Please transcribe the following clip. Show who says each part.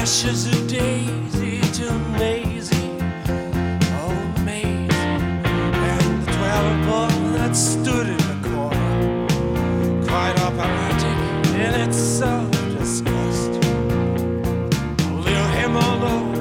Speaker 1: Ashes of Daisy to Maisie, oh Maisie, and the 12 ball that stood in the corner, quite operatic in its self-disgust. Leave him alone.